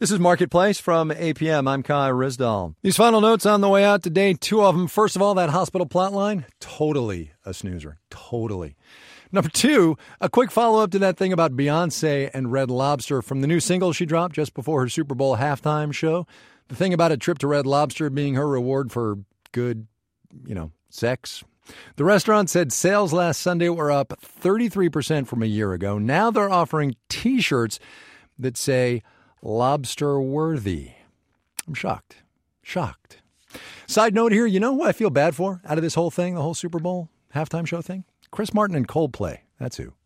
This is Marketplace from APM. I'm Kai Rizdal. These final notes on the way out today, two of them. First of all, that hospital plotline, totally a snoozer. Totally. Number two, a quick follow-up to that thing about Beyonce and Red Lobster from the new single she dropped just before her Super Bowl halftime show. The thing about a trip to Red Lobster being her reward for good, sex. The restaurant said sales last Sunday were up 33% from a year ago. Now they're offering T-shirts that say lobster worthy. I'm shocked. Side note here, you know who I feel bad for out of this whole thing, the whole Super Bowl halftime show thing? Chris Martin and Coldplay. That's who.